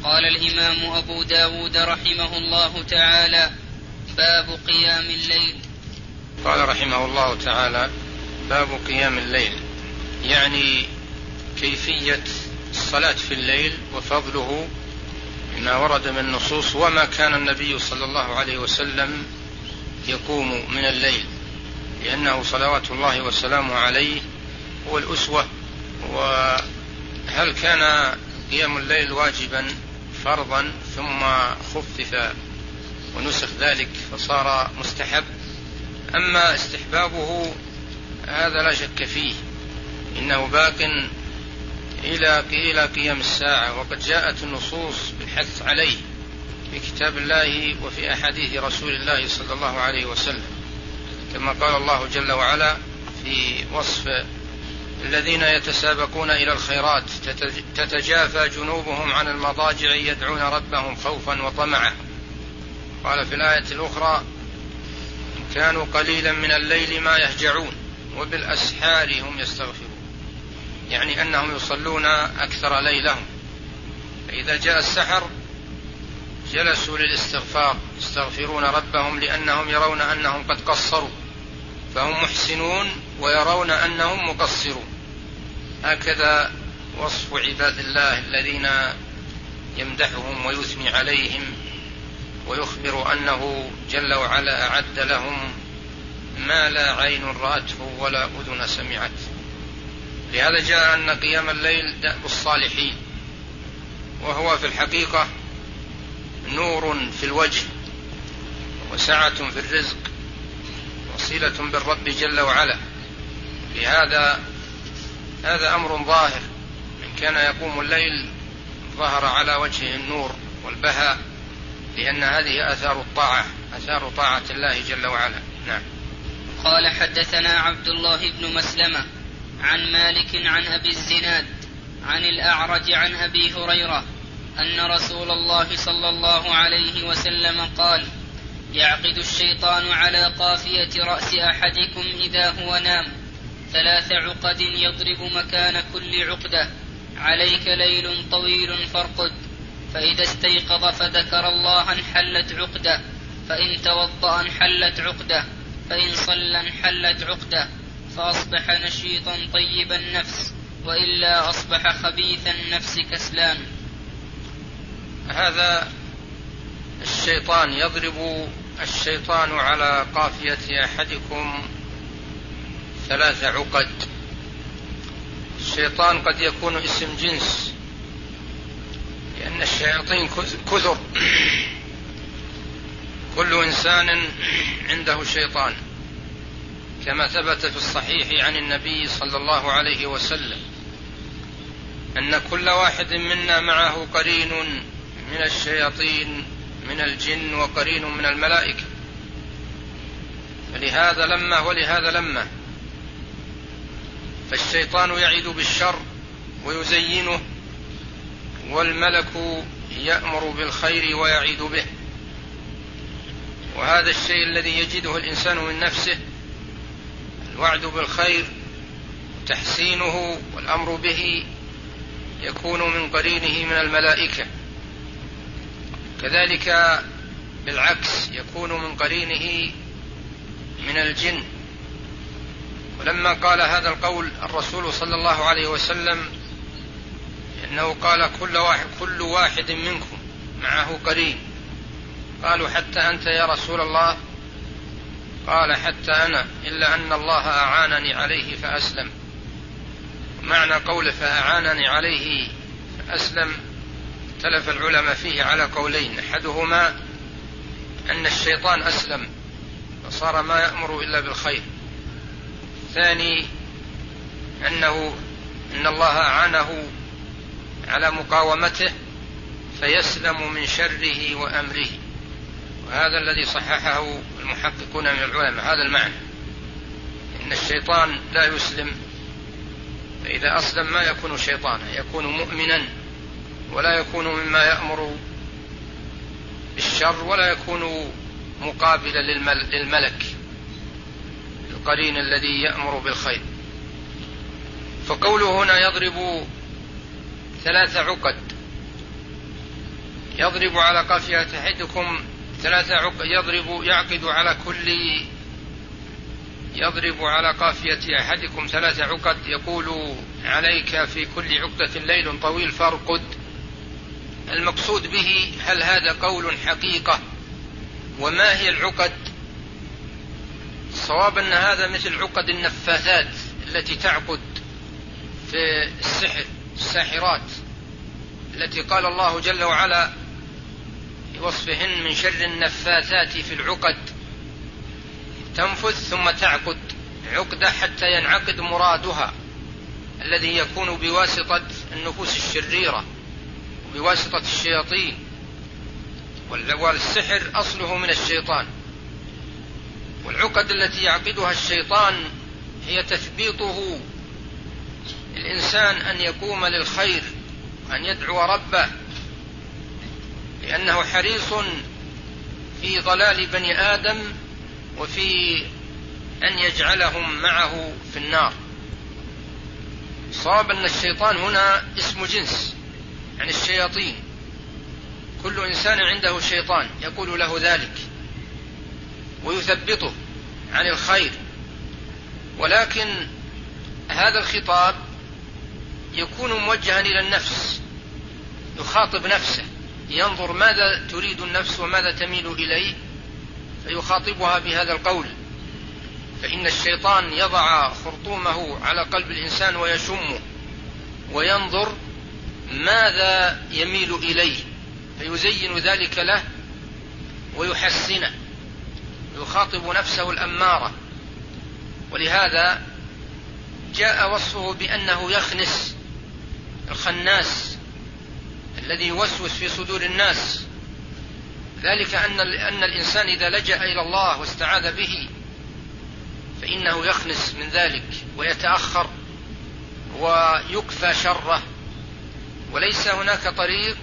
قال الإمام أبو داود رحمه الله تعالى: باب قيام الليل. قال رحمه الله تعالى: باب قيام الليل، يعني كيفية الصلاة في الليل وفضله ما ورد من النصوص، وما كان النبي صلى الله عليه وسلم يقوم من الليل، لأنه صلوات الله وسلامه عليه هو الأسوة. وهل كان قيام الليل واجبا فرضا ثم خفف ونسخ ذلك فصار مستحب؟ أما استحبابه هذا لا شك فيه، إنه باق إلى قيام الساعة، وقد جاءت النصوص بالحث عليه في كتاب الله وفي أحاديث رسول الله صلى الله عليه وسلم، كما قال الله جل وعلا في وصف الذين يتسابقون إلى الخيرات: تتجافى جنوبهم عن المضاجع يدعون ربهم خوفا وطمعا. قال في الآية الأخرى: كانوا قليلا من الليل ما يهجعون وبالأسحار هم يستغفرون، يعني أنهم يصلون أكثر ليلهم، فإذا جاء السحر جلسوا للاستغفار يستغفرون ربهم، لأنهم يرون أنهم قد قصروا، فهم محسنون ويرون أنهم مقصرون. هكذا وصف عباد الله الذين يمدحهم ويثني عليهم ويخبر أنه جل وعلا أعد لهم ما لا عين رأته ولا أذن سمعته. لهذا جاء أن قيام الليل دأب الصالحين، وهو في الحقيقة نور في الوجه وسعة في الرزق وصلة بالرب جل وعلا. لهذا هذا أمر ظاهر، من كان يقوم الليل ظهر على وجهه النور والبهاء، لأن هذه آثار الطاعة، آثار طاعة الله جل وعلا. نعم. قال: حدثنا عبد الله بن مسلمة عن مالك عن أبي الزناد عن الأعرج عن أبي هريرة أن رسول الله صلى الله عليه وسلم قال: يعقد الشيطان على قافية رأس أحدكم إذا هو نام 3 عقد يضرب مكان كل عقدة: عليك ليل طويل فارقد، فإذا استيقظ فذكر الله انحلت عقدة، فإن توضأ انحلت عقدة، فإن صلى انحلت عقدة، فأصبح نشيطا طيب النفس، وإلا أصبح خبيث النفس كسلان. هذا الشيطان يضرب الشيطان على قافية أحدكم 3 عقد. الشيطان قد يكون اسم جنس، لأن الشياطين كثر، كل إنسان عنده شيطان، كما ثبت في الصحيح عن النبي صلى الله عليه وسلم أن كل واحد منا معه قرين من الشياطين من الجن وقرين من الملائكة، ولهذا لما فالشيطان يعد بالشر ويزينه، والملك يأمر بالخير ويعيد به. وهذا الشيء الذي يجده الإنسان من نفسه، الوعد بالخير وتحسينه والأمر به، يكون من قرينه من الملائكة. كذلك بالعكس يكون من قرينه من الجن. ولما قال هذا القول الرسول صلى الله عليه وسلم إنه قال: كل واحد منكم معه قرين. قالوا: حتى أنت يا رسول الله؟ قال: حتى أنا، إلا أن الله أعانني عليه فأسلم. معنى قوله فأعانني عليه فأسلم اختلف العلماء فيه على قولين: أحدهما أن الشيطان أسلم فصار ما يأمر إلا بالخير، الثاني أن الله أعانه على مقاومته فيسلم من شره وأمره. وهذا الذي صححه المحققون من العلماء، هذا المعنى، إن الشيطان لا يسلم، فإذا أسلم ما يكون شيطانا، يكون مؤمنا، ولا يكون مما يأمر بالشر، ولا يكون مقابلا للملك القرين الذي يأمر بالخير. فقوله هنا يضرب 3 عقد، يضرب على قافية أحدكم 3 عقد، يضرب على قافية أحدكم 3 عقد، يقول عليك في كل عقدة ليل طويل فارقد. المقصود به هل هذا قول حقيقة؟ وما هي العقد؟ الصواب أن هذا مثل عقد النفاثات التي تعقد في السحر، الساحرات التي قال الله جل وعلا في وصفهن من شر النفاثات في العقد، تنفث ثم تعقد عقدة حتى ينعقد مرادها الذي يكون بواسطة النفوس الشريرة وبواسطة الشياطين، والسحر أصله من الشيطان. والعقد التي يعقدها الشيطان هي تثبيطه الإنسان أن يقوم للخير، أن يدعو ربه، لأنه حريص في ضلال بني آدم وفي أن يجعلهم معه في النار. صاب أن الشيطان هنا اسم جنس عن الشياطين، كل إنسان عنده شيطان يقول له ذلك ويثبطه عن الخير، ولكن هذا الخطاب يكون موجها إلى النفس، يخاطب نفسه، ينظر ماذا تريد النفس وماذا تميل إليه فيخاطبها بهذا القول. فإن الشيطان يضع خرطومه على قلب الإنسان ويشمه وينظر ماذا يميل إليه فيزين ذلك له ويحسنه، يخاطب نفسه الأمارة. ولهذا جاء وصفه بأنه يخنس، الخناس الذي يوسوس في صدور الناس، ذلك أن الإنسان إذا لجأ إلى الله واستعاذ به فإنه يخنس من ذلك ويتأخر ويكفى شره، وليس هناك طريق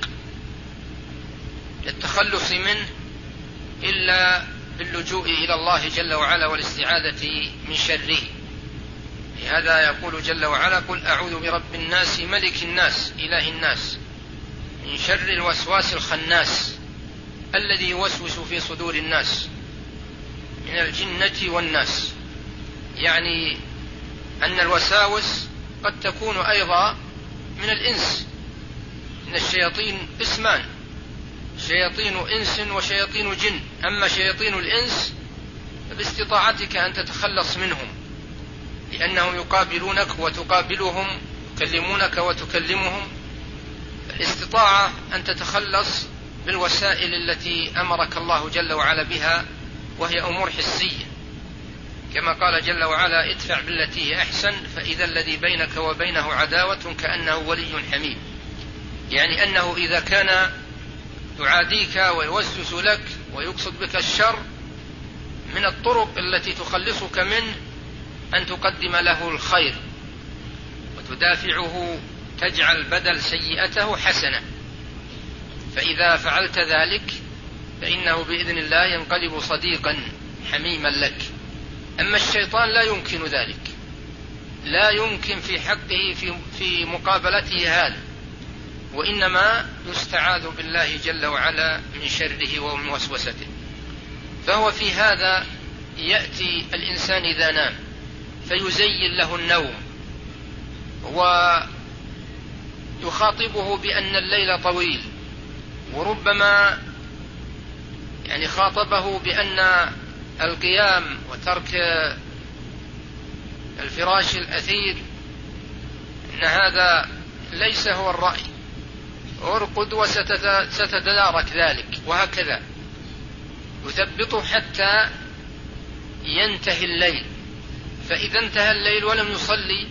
للتخلص منه إلا باللجوء إلى الله جل وعلا والاستعاذة من شره. لهذا يقول جل وعلا: قل أعوذ برب الناس ملك الناس إله الناس من شر الوسواس الخناس الذي يوسوس في صدور الناس من الجنة والناس. يعني أن الوساوس قد تكون أيضا من الإنس، إن الشياطين اسمان، شياطين إنس وشياطين جن. أما شياطين الإنس فباستطاعتك أن تتخلص منهم، لأنهم يقابلونك وتقابلهم، يكلمونك وتكلمهم. الاستطاعة أن تتخلص بالوسائل التي أمرك الله جل وعلا بها، وهي أمور حسية، كما قال جل وعلا: ادفع بالتي هي أحسن فإذا الذي بينك وبينه عداوة كأنه ولي حميم. يعني أنه إذا كان يعاديك ويوسوس لك ويقصد بك الشر، من الطرق التي تخلصك منه أن تقدم له الخير وتدافعه، تجعل بدل سيئته حسنة. فإذا فعلت ذلك فإنه بإذن الله ينقلب صديقا حميما لك. أما الشيطان لا يمكن ذلك، لا يمكن في حقه في مقابلته هذا، وإنما يستعاذ بالله جل وعلا من شره ومن وسوسته. فهو في هذا يأتي الإنسان إذا نام فيزين له النوم ويخاطبه بأن الليل طويل، وربما يعني خاطبه بأن القيام وترك الفراش الأثير إن هذا ليس هو الرأي، ارقد وستتدارك ذلك، وهكذا يثبطه حتى ينتهي الليل. فإذا انتهى الليل ولم يصلي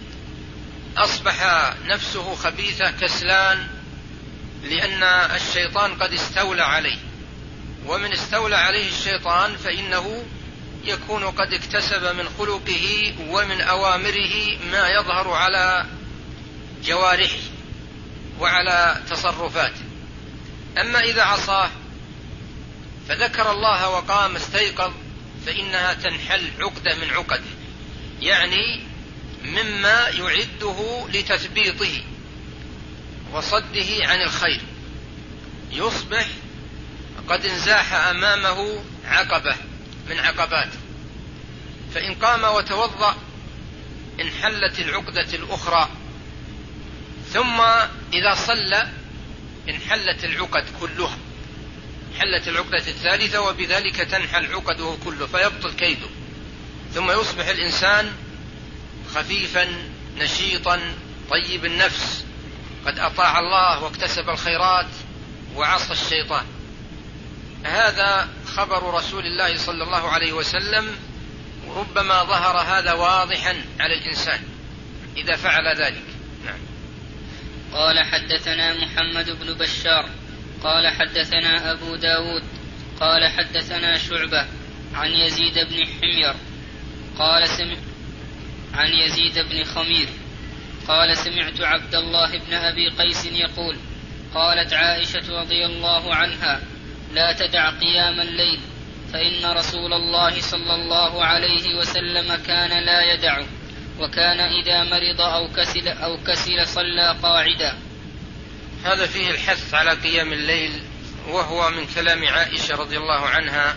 أصبح نفسه خبيثة كسلان، لأن الشيطان قد استولى عليه، ومن استولى عليه الشيطان فإنه يكون قد اكتسب من خلقه ومن أوامره ما يظهر على جوارحه وعلى تصرفاته. أما إذا عصاه فذكر الله وقام استيقظ فإنها تنحل عقدة من عقده، يعني مما يعده لتثبيطه وصده عن الخير. يصبح قد انزاح أمامه عقبة من عقبات، فإن قام وتوضأ انحلت العقدة الأخرى، ثم إذا صلى انحلت العقد كلها، انحلت العقدة الثالثة، وبذلك تنحل عقده كله فيبطل كيده، ثم يصبح الإنسان خفيفا نشيطا طيب النفس، قد أطاع الله واكتسب الخيرات وعصى الشيطان. هذا خبر رسول الله صلى الله عليه وسلم، وربما ظهر هذا واضحا على الإنسان إذا فعل ذلك. نعم. قال حدثنا محمد بن بشار قال حدثنا أبو داود قال حدثنا شعبة عن يزيد بن حمير عن يزيد بن خمير قال سمعت عبد الله بن أبي قيس يقول قالت عائشة رضي الله عنها لا تدع قيام الليل فإن رسول الله صلى الله عليه وسلم كان لا يدع، وكان إذا مرض أو كسل صلى قاعدا. هذا فيه الحث على قيام الليل، وهو من كلام عائشة رضي الله عنها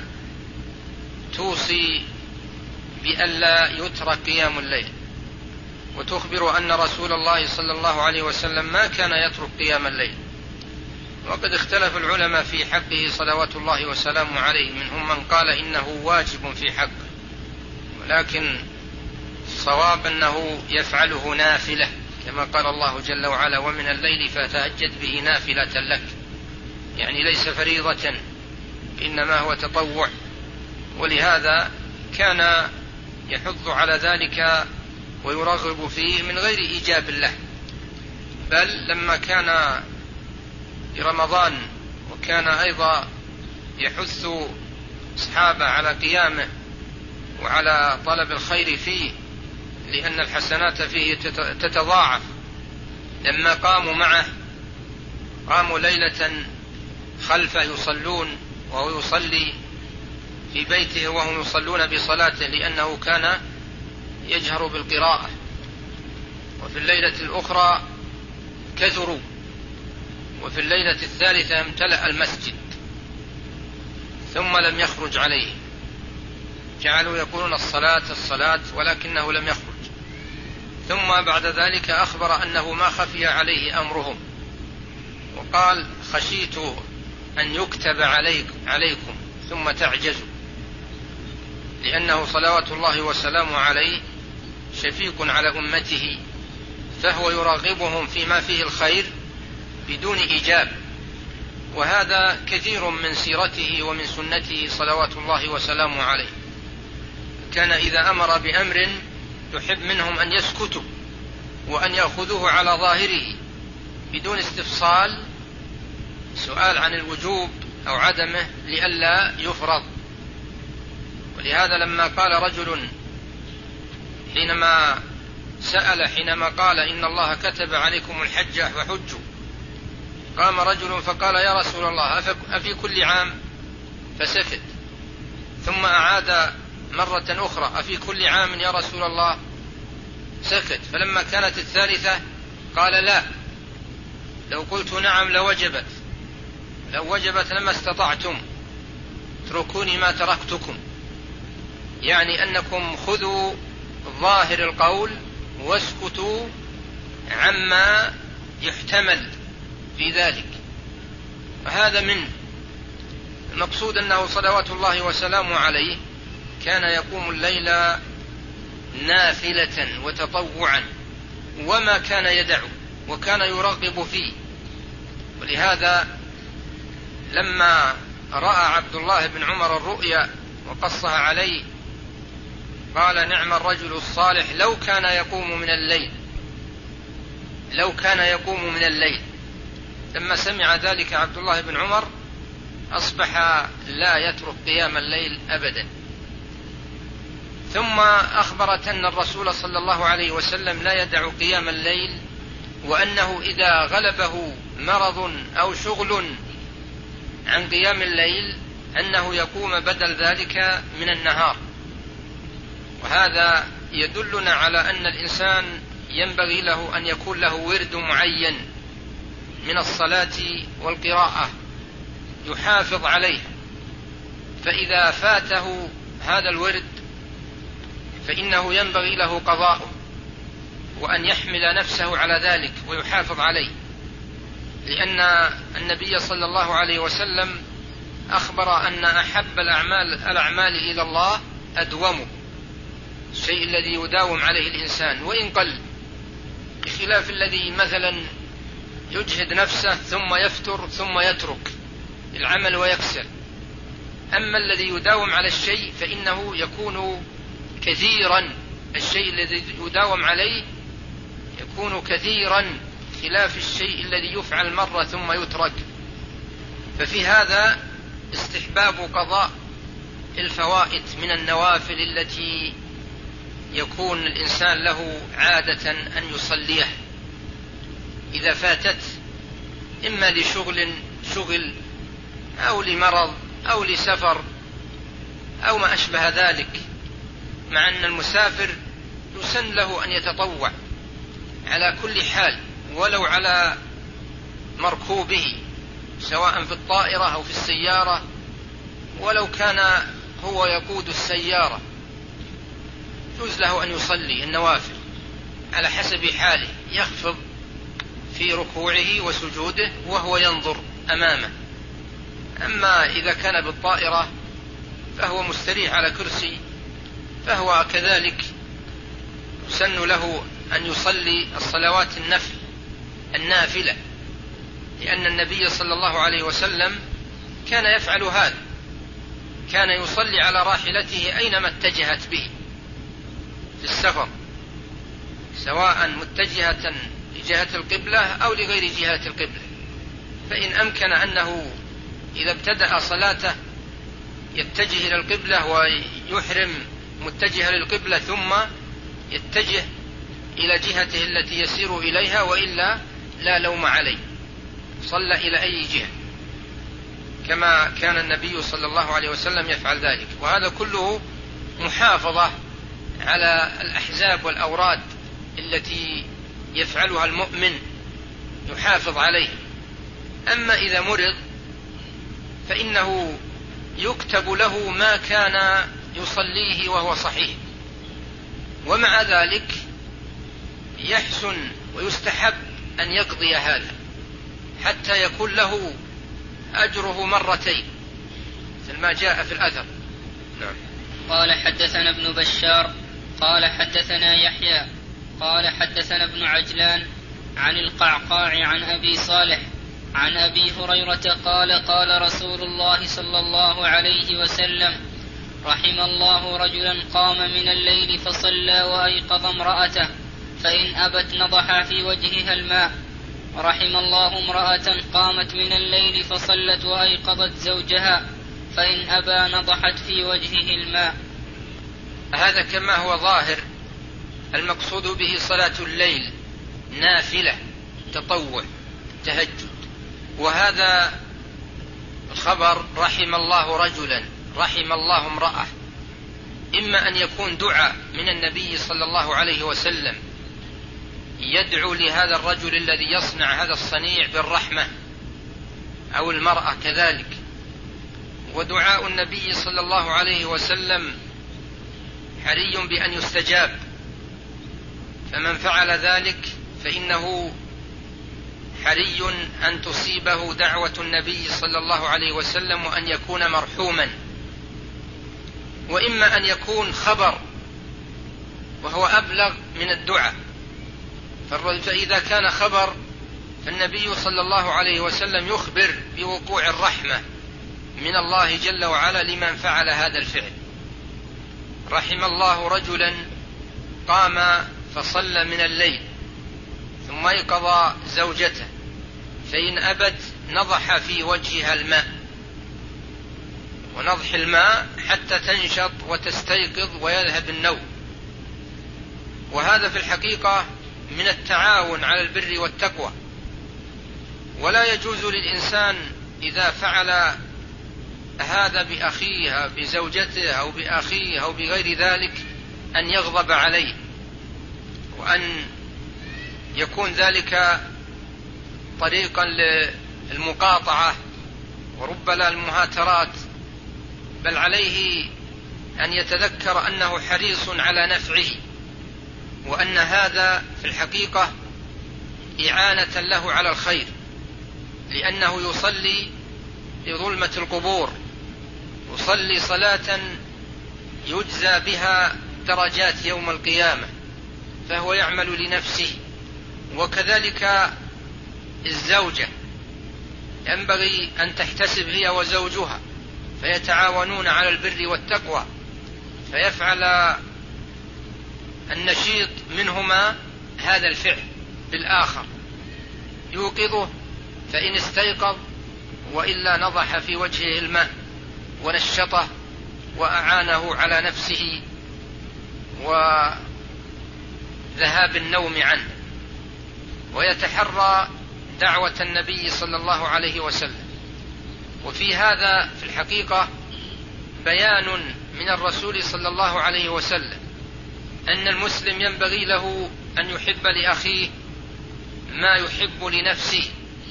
توصي بألا يترك قيام الليل، وتخبر أن رسول الله صلى الله عليه وسلم ما كان يترك قيام الليل. وقد اختلف العلماء في حقه صلوات الله وسلامه عليه، منهم من قال إنه واجب في حقه، ولكن الصواب أنه يفعله نافلة، كما قال الله جل وعلا ومن الليل فتهجد به نافلة لك، يعني ليس فريضة إنما هو تطوع. ولهذا كان يحض على ذلك ويرغب فيه من غير إيجاب له، بل لما كان في رمضان وكان أيضا يحث أصحابه على قيامه وعلى طلب الخير فيه، لأن الحسنات فيه تتضاعف. لما قاموا معه قاموا ليلة خلفه يصلون وهو يصلي في بيته وهم يصلون بصلاته، لأنه كان يجهر بالقراءة. وفي الليلة الأخرى كثروا، وفي الليلة الثالثة امتلأ المسجد، ثم لم يخرج عليه، جعلوا يقولون الصلاة ولكنه لم يخرج. ثم بعد ذلك أخبر أنه ما خفي عليه أمرهم، وقال خشيت أن يكتب عليكم ثم تعجزوا، لأنه صلوات الله وسلامه عليه شفيق على أمته، فهو يرغبهم فيما فيه الخير بدون إيجاب. وهذا كثير من سيرته ومن سنته صلوات الله وسلامه عليه، كان إذا أمر بأمر يحب منهم أن يسكتوا وأن يأخذوه على ظاهره بدون استفصال سؤال عن الوجوب أو عدمه لئلا يفرض. ولهذا لما قال رجل حينما قال إن الله كتب عليكم الحج فحجوا، قام رجل فقال يا رسول الله أفي كل عام؟ فسكت، ثم أعاد مرة أخرى أفي كل عام يا رسول الله؟ سكت. فلما كانت الثالثة قال لا، لو قلت نعم لوجبت، لو وجبت لما استطعتم، اتركوني ما تركتكم، يعني أنكم خذوا ظاهر القول واسكتوا عما يحتمل في ذلك. وهذا من المقصود أنه صلوات الله وسلامه عليه كان يقوم الليل نافلة وتطوعا، وما كان يدعو وكان يرغب فيه. ولهذا لما رأى عبد الله بن عمر الرؤيا وقصها عليه قال نعم الرجل الصالح لو كان يقوم من الليل. لما سمع ذلك عبد الله بن عمر أصبح لا يترك قيام الليل أبدا. ثم أخبرت أن الرسول صلى الله عليه وسلم لا يدع قيام الليل، وأنه إذا غلبه مرض أو شغل عن قيام الليل أنه يقوم بدل ذلك من النهار. وهذا يدلنا على أن الإنسان ينبغي له أن يكون له ورد معين من الصلاة والقراءة يحافظ عليه، فإذا فاته هذا الورد فإنه ينبغي له قضاؤه، وأن يحمل نفسه على ذلك ويحافظ عليه، لأن النبي صلى الله عليه وسلم أخبر أن أحب الأعمال إلى الله أدومه، الشيء الذي يداوم عليه الإنسان وإن قل، بخلاف الذي مثلا يجهد نفسه ثم يفتر ثم يترك العمل ويكسل. أما الذي يداوم على الشيء فإنه يكون كثيرا، الشيء الذي يداوم عليه يكون كثيرا، خلاف الشيء الذي يفعل مرة ثم يترك. ففي هذا استحباب قضاء الفوائت من النوافل التي يكون الإنسان له عادة أن يصليها إذا فاتت، إما لشغل أو لمرض أو لسفر أو ما أشبه ذلك، مع أن المسافر يسن له أن يتطوع على كل حال ولو على مركوبه، سواء في الطائرة أو في السيارة، ولو كان هو يقود السيارة يجوز له أن يصلي النوافل على حسب حاله، يخفض في ركوعه وسجوده وهو ينظر أمامه. أما إذا كان بالطائرة فهو مستريح على كرسي، فهو كذلك يسن له أن يصلي الصلوات النافلة، لأن النبي صلى الله عليه وسلم كان يفعل هذا، كان يصلي على راحلته أينما اتجهت به في السفر، سواء متجهة لجهة القبلة أو لغير جهة القبلة، فإن أمكن أنه إذا ابتدأ صلاته يتجه إلى القبلة ويحرم متجه للقبلة ثم يتجه إلى جهته التي يسير إليها، وإلا لا لوم عليه، صلى إلى أي جهة كما كان النبي صلى الله عليه وسلم يفعل ذلك. وهذا كله محافظة على الأحزاب والأوراد التي يفعلها المؤمن، يحافظ عليه. أما إذا مرض فإنه يكتب له ما كان يصليه وهو صحيح، ومع ذلك يحسن ويستحب أن يقضي هذا حتى يكون له أجره مرتين مثل ما جاء في الأثر. نعم. قال حدثنا ابن بشار قال حدثنا يحيى قال حدثنا ابن عجلان عن القعقاع عن أبي صالح عن أبي هريرة قال قال رسول الله صلى الله عليه وسلم: رحم الله رجلا قام من الليل فصلى وأيقظ امرأته فإن أبت نضح في وجهها الماء. ورحم الله امرأة قامت من الليل فصلت وأيقظت زوجها فإن أبى نضحت في وجهه الماء. هذا كما هو ظاهر المقصود به صلاة الليل نافلة تطوع تهجد. وهذا الخبر رحم الله رجلا رحم الله امرأة، إما أن يكون دعاء من النبي صلى الله عليه وسلم يدعو لهذا الرجل الذي يصنع هذا الصنيع بالرحمة، أو المرأة كذلك. ودعاء النبي صلى الله عليه وسلم حري بأن يستجاب، فمن فعل ذلك فإنه حري أن تصيبه دعوة النبي صلى الله عليه وسلم وأن يكون مرحوما. وإما أن يكون خبر وهو أبلغ من الدعاء، فإذا كان خبر فالنبي صلى الله عليه وسلم يخبر بوقوع الرحمة من الله جل وعلا لمن فعل هذا الفعل. رحم الله رجلا قام فصلى من الليل ثم أيقظ زوجته فإن أبت نضح في وجهها الماء. ونضح الماء حتى تنشط وتستيقظ ويذهب النوم. وهذا في الحقيقة من التعاون على البر والتقوى، ولا يجوز للإنسان إذا فعل هذا بأخيه بزوجته أو بأخيه أو بغير ذلك أن يغضب عليه، وأن يكون ذلك طريقا للمقاطعة ورب لا المهاترات، بل عليه أن يتذكر أنه حريص على نفعه، وأن هذا في الحقيقة إعانة له على الخير، لأنه يصلي لظلمة القبور، يصلي صلاة يجزى بها درجات يوم القيامة، فهو يعمل لنفسه. وكذلك الزوجة ينبغي أن تحتسب هي وزوجها، فيتعاونون على البر والتقوى، فيفعل النشيط منهما هذا الفعل بالآخر، يوقظه فإن استيقظ، وإلا نضح في وجهه الماء ونشطه وأعانه على نفسه وذهاب النوم عنه، ويتحرى دعوة النبي صلى الله عليه وسلم. وفي هذا في الحقيقة بيان من الرسول صلى الله عليه وسلم أن المسلم ينبغي له أن يحب لأخيه ما يحب لنفسه،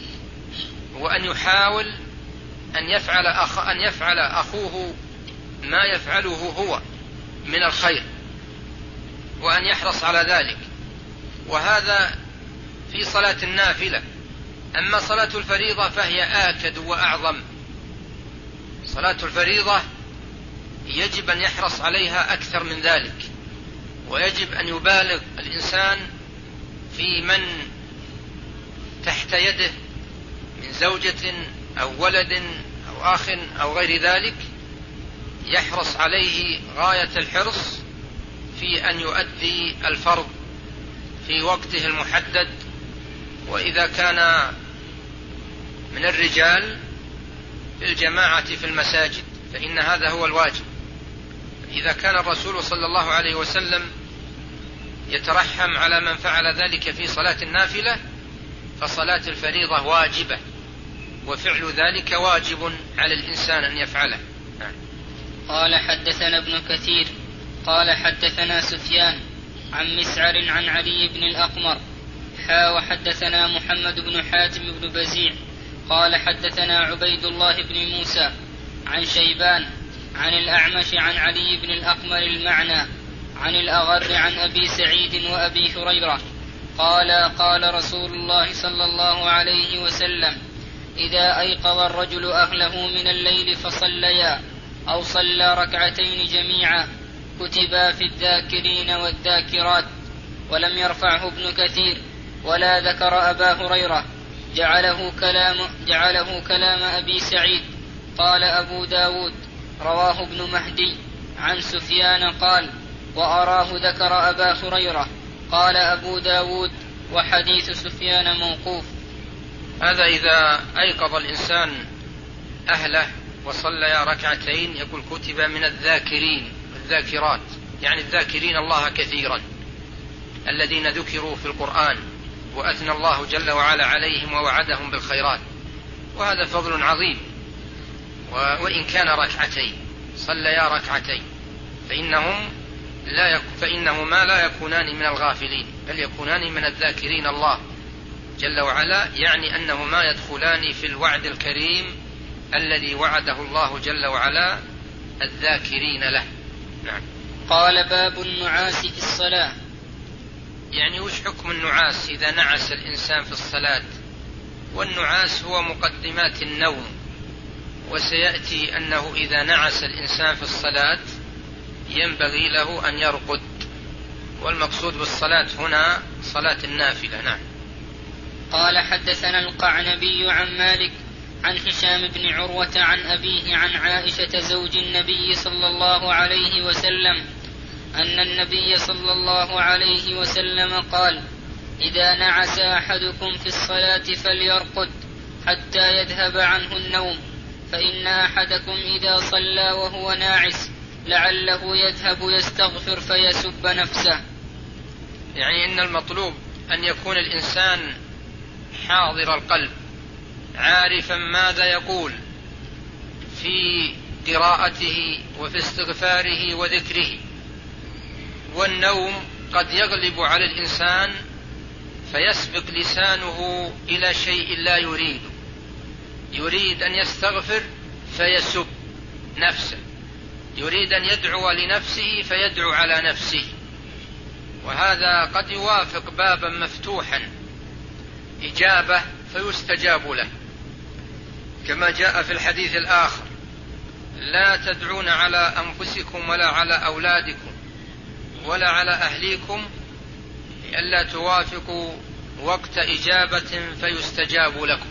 وأن يحاول أن يفعل أخوه ما يفعله هو من الخير، وأن يحرص على ذلك. وهذا في صلاة النافلة. أما صلاة الفريضة فهي آكد وأعظم. صلاة الفريضة يجب أن يحرص عليها أكثر من ذلك، ويجب أن يبالغ الإنسان في من تحت يده من زوجة أو ولد أو أخ أو غير ذلك، يحرص عليه غاية الحرص في أن يؤدي الفرض في وقته المحدد. وإذا كان من الرجال في الجماعة في المساجد فإن هذا هو الواجب. إذا كان الرسول صلى الله عليه وسلم يترحم على من فعل ذلك في صلاة النافلة، فصلاة الفريضة واجبة، وفعل ذلك واجب على الإنسان أن يفعله. قال حدثنا ابن كثير قال حدثنا سفيان عن مسعر عن علي بن الأقمر وحدثنا محمد بن حاتم بن بزيع قال حدثنا عبيد الله بن موسى عن شيبان عن الأعمش عن علي بن الأقمر المعنى عن الأغر عن أبي سعيد وأبي هريرة قال قال رسول الله صلى الله عليه وسلم: إذا أيقظ الرجل أهله من الليل فصليا أو صلى ركعتين جميعا كتبا في الذاكرين والذاكرات. ولم يرفعه ابن كثير ولا ذكر أبا هريرة، جعله كلام أبي سعيد. قال أبو داود: رواه ابن مهدي عن سفيان قال: وأراه ذكر أبا هريرة. قال أبو داود: وحديث سفيان موقوف. هذا إذا أيقظ الإنسان أهله وصلى ركعتين يقول كتب من الذاكرين والذاكرات، يعني الذاكرين الله كثيرا الذين ذكروا في القرآن وأثنى الله جل وعلا عليهم ووعدهم بالخيرات، وهذا فضل عظيم. وإن كان ركعتين صليا ركعتين فإنهما لا يكونان من الغافلين، بل يكونان من الذاكرين الله جل وعلا، يعني أنهما يدخلان في الوعد الكريم الذي وعده الله جل وعلا الذاكرين له. نعم. قال: باب النعاس في الصلاة. يعني وش حكم النعاس إذا نعس الإنسان في الصلاة؟ والنعاس هو مقدمات النوم، وسيأتي أنه إذا نعس الإنسان في الصلاة ينبغي له أن يرقد، والمقصود بالصلاة هنا صلاة النافلة. نعم. قال: حدثنا القعنبي عن مالك عن هشام بن عروة عن أبيه عن عائشة زوج النبي صلى الله عليه وسلم أن النبي صلى الله عليه وسلم قال: إذا نعس أحدكم في الصلاة فليرقد حتى يذهب عنه النوم، فإن أحدكم إذا صلى وهو ناعس لعله يذهب يستغفر فيسب نفسه. يعني إن المطلوب أن يكون الإنسان حاضر القلب عارفا ماذا يقول في قراءته وفي استغفاره وذكره. والنوم قد يغلب على الإنسان فيسبق لسانه إلى شيء لا يريد، يريد أن يستغفر فيسب نفسه، يريد أن يدعو لنفسه فيدعو على نفسه، وهذا قد يوافق بابا مفتوحا إجابة فيستجاب له، كما جاء في الحديث الآخر: لا تدعون على أنفسكم ولا على أولادكم ولا على أهليكم لئلا توافقوا وقت إجابة فيستجاب لكم.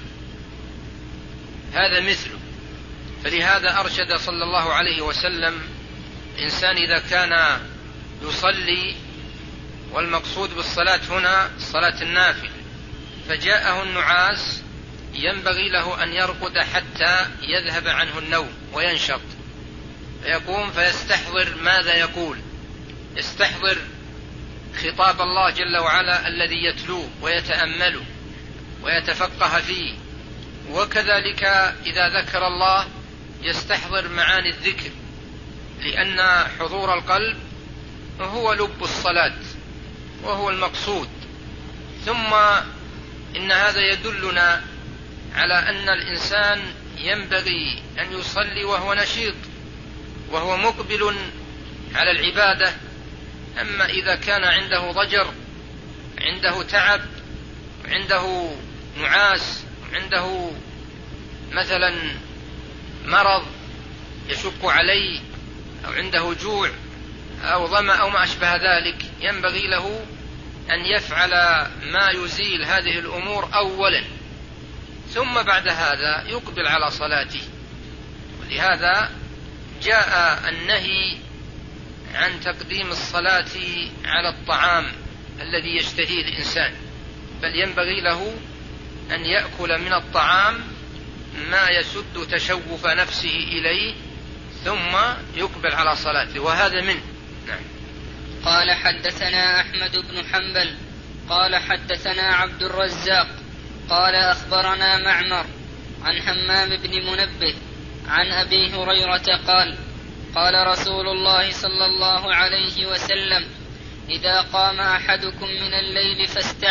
هذا مثله. فلهذا أرشد صلى الله عليه وسلم الإنسان إذا كان يصلي، والمقصود بالصلاة هنا صلاة النافلة، فجاءه النعاس ينبغي له أن يرقد حتى يذهب عنه النوم وينشط، فيقوم فيستحضر ماذا يقول، يستحضر خطاب الله جل وعلا الذي يتلوه ويتأمله ويتفقه فيه. وكذلك إذا ذكر الله يستحضر معاني الذكر، لأن حضور القلب هو لب الصلاة وهو المقصود. ثم إن هذا يدلنا على أن الإنسان ينبغي أن يصلي وهو نشيط وهو مقبل على العبادة. أما إذا كان عنده ضجر، عنده تعب، عنده نعاس، عنده مثلا مرض يشق عليه، أو عنده جوع أو ظمأ أو ما أشبه ذلك، ينبغي له أن يفعل ما يزيل هذه الأمور أولا، ثم بعد هذا يقبل على صلاته. ولهذا جاء النهي عن تقديم الصلاة على الطعام الذي يشتهيه الإنسان، بل ينبغي له أن يأكل من الطعام ما يسد تشوف نفسه إليه ثم يقبل على صلاته، وهذا منه. نعم. قال حدثنا أحمد بن حنبل قال حدثنا عبد الرزاق قال أخبرنا معمر عن همام بن منبه عن أبي هريرة قال: قال رسول الله صلى الله عليه وسلم: إذا قام أحدكم من الليل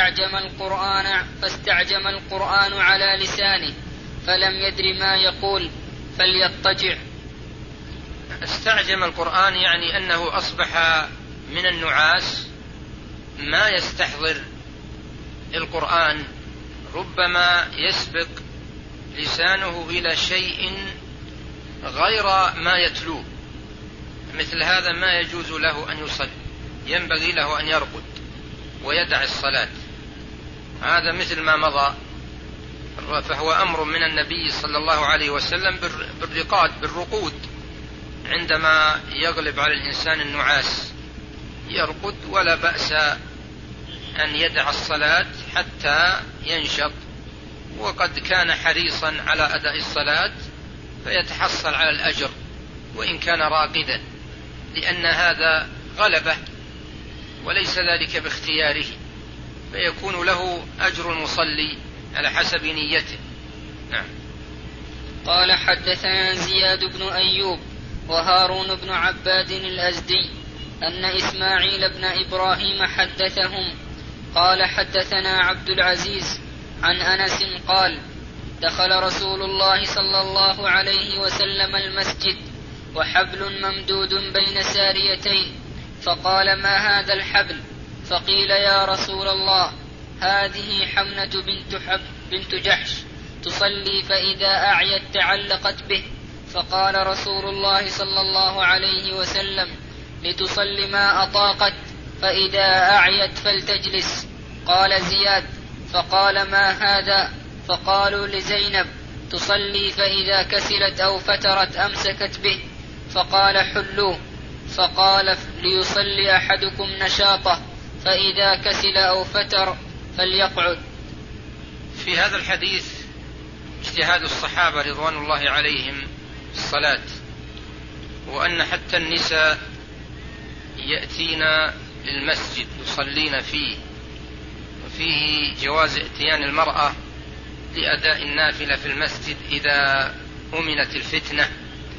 فاستعجم القرآن على لسانه فلم يدر ما يقول فليضطجع. استعجم القرآن يعني أنه أصبح من النعاس ما يستحضر القرآن، ربما يسبق لسانه إلى شيء غير ما يتلوه، مثل هذا ما يجوز له أن يصلي، ينبغي له أن يرقد ويدع الصلاة. هذا مثل ما مضى، فهو أمر من النبي صلى الله عليه وسلم بالرقود عندما يغلب على الإنسان النعاس، يرقد ولا بأس أن يدع الصلاة حتى ينشط، وقد كان حريصا على أداء الصلاة فيتحصل على الأجر وإن كان راقدا، لأن هذا غلبه وليس ذلك باختياره، فيكون له أجر المصلي على حسب نيته. نعم. قال حدثنا زياد بن أيوب وهارون بن عباد الأزدي أن إسماعيل بن إبراهيم حدثهم قال حدثنا عبد العزيز عن أنس قال: دخل رسول الله صلى الله عليه وسلم المسجد وحبل ممدود بين ساريتين، فقال: ما هذا الحبل؟ فقيل: يا رسول الله، هذه حمنة بنت جحش تصلي فإذا أعيت تعلقت به. فقال رسول الله صلى الله عليه وسلم: لتصلي ما أطاقت، فإذا أعيت فلتجلس. قال زياد: فقال: ما هذا؟ فقالوا لزينب: تصلي فإذا كسلت أو فترت أمسكت به. فقال: حلوه. فقال: ليصلي أحدكم نشاطه، فإذا كسل أو فتر فليقعد. في هذا الحديث اجتهاد الصحابة رضوان الله عليهم في الصلاة، وأن حتى النساء يأتين للمسجد يصلين فيه، وفيه جواز اتيان المرأة لأداء النافلة في المسجد إذا أمنت الفتنة،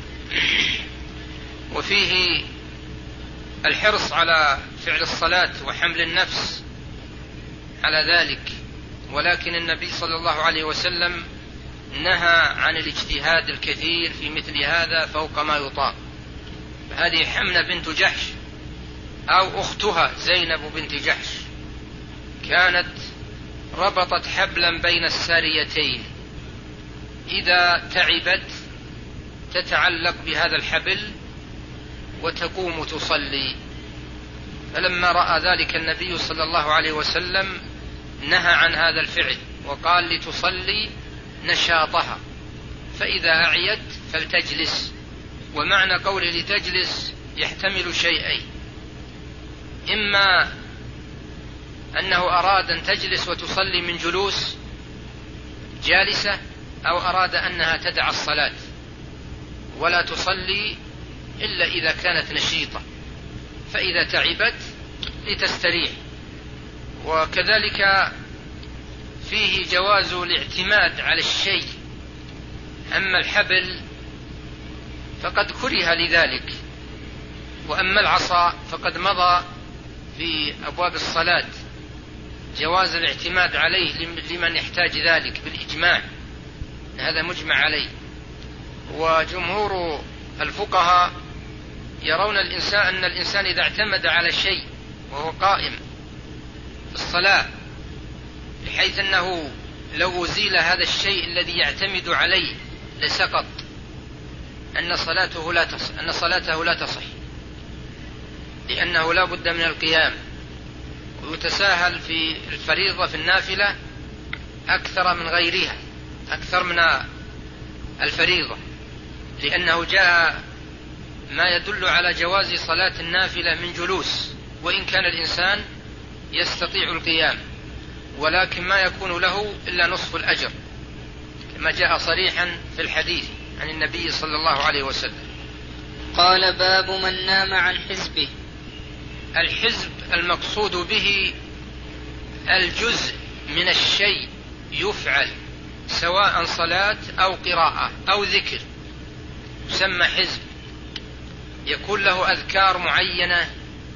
وفيه الحرص على فعل الصلاة وحمل النفس على ذلك. ولكن النبي صلى الله عليه وسلم نهى عن الاجتهاد الكثير في مثل هذا فوق ما يطاق. هذه حمنة بنت جحش أو أختها زينب بنت جحش كانت ربطت حبلا بين الساريتين، إذا تعبت تتعلق بهذا الحبل وتقوم تصلي. فلما رأى ذلك النبي صلى الله عليه وسلم نهى عن هذا الفعل وقال لتصلي نشاطها، فإذا أعيت فلتجلس. ومعنى قوله لتجلس يحتمل شيئين: إما أنه أراد أن تجلس وتصلي من جلوس جالسة، أو أراد أنها تدع الصلاة ولا تصلي إلا إذا كانت نشيطة، فإذا تعبت لتستريح. وكذلك فيه جواز الاعتماد على الشيء، أما الحبل فقد كره لذلك، وأما العصا فقد مضى في أبواب الصلاة جواز الاعتماد عليه لمن يحتاج ذلك بالإجماع، هذا مجمع عليه. وجمهور الفقهاء يرون أن الإنسان إذا اعتمد على شيء وهو قائم في الصلاة، بحيث أنه لو أزيل هذا الشيء الذي يعتمد عليه لسقط، أن صلاته لا تصح، لأنه لا بد من القيام. ويتساهل في الفريضة في النافلة أكثر من غيرها، أكثر من الفريضة، لأنه جاء ما يدل على جواز صلاة النافلة من جلوس، وإن كان الإنسان يستطيع القيام، ولكن ما يكون له إلا نصف الأجر، كما جاء صريحا في الحديث عن النبي صلى الله عليه وسلم. قال: باب من نام عن حزبه. الحزب المقصود به الجزء من الشيء يفعل، سواء صلاة أو قراءة أو ذكر، يسمى حزب. يكون له أذكار معينة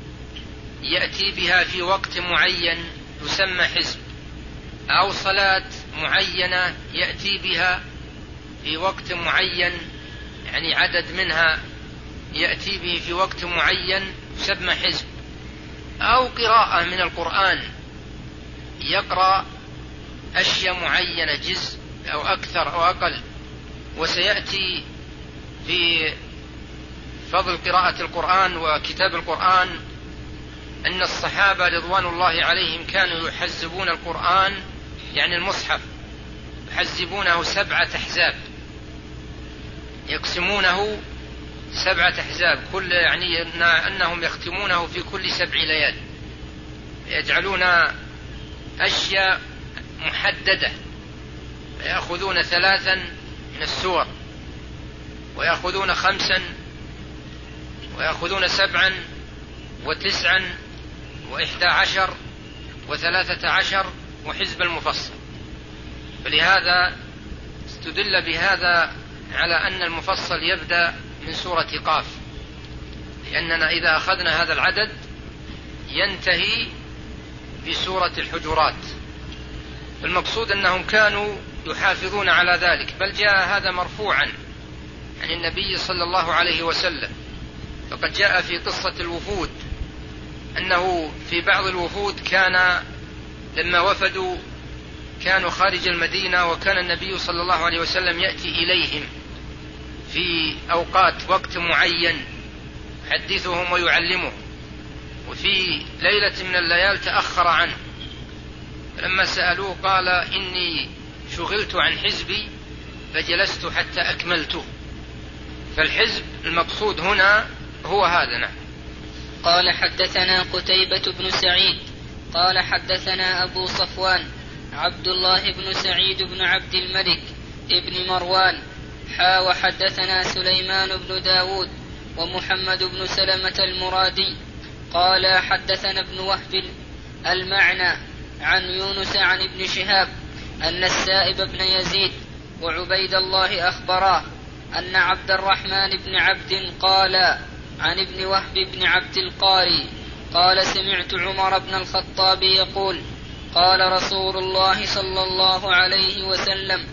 يأتي بها في وقت معين يسمى حزب، أو صلاة معينة يأتي بها في وقت معين، يعني عدد منها يأتي به في وقت معين يسمى حزب، أو قراءة من القرآن يقرأ أشياء معينة، جزء أو أكثر أو أقل. وسيأتي في فضل قراءة القرآن وكتاب القرآن أن الصحابة رضوان الله عليهم كانوا يحزبون القرآن، يعني المصحف يحزبونه 7 أحزاب، يقسمونه 7 أحزاب، كل يعني أنهم يختمونه في كل 7 ليال، يجعلون أشياء محددة، يأخذون 3 من السور، ويأخذون 5، ويأخذون 7 و9 و11 و13 وحزب المفصل. فلهذا استدل بهذا على أن المفصل يبدأ من سورة قاف، لأننا إذا أخذنا هذا العدد ينتهي بسورة الحجرات. المقصود أنهم كانوا يحافظون على ذلك، بل جاء هذا مرفوعا عن النبي صلى الله عليه وسلم. فقد جاء في قصة الوفود أنه في بعض الوفود كان لما وفدوا كانوا خارج المدينة، وكان النبي صلى الله عليه وسلم يأتي إليهم في أوقات وقت معين يحدثهم ويعلمهم، وفي ليلة من الليال تأخر عنه، فلما سألوه قال: إني شغلت عن حزبي فجلست حتى أكملته. فالحزب المقصود هنا هو هذا. نعم. قال: حدثنا قتيبة بن سعيد قال: حدثنا أبو صفوان عبد الله بن سعيد بن عبد الملك ابن مروان وحدثنا سليمان بن داود ومحمد بن سلمة المرادي قال: حدثنا ابن وهب المعنى عن يونس عن ابن شهاب أن السائب بن يزيد وعبيد الله أخبراه أن عبد الرحمن بن عبد قال عن ابن وهب بن عبد القاري قال: سمعت عمر بن الخطاب يقول: قال رسول الله صلى الله عليه وسلم: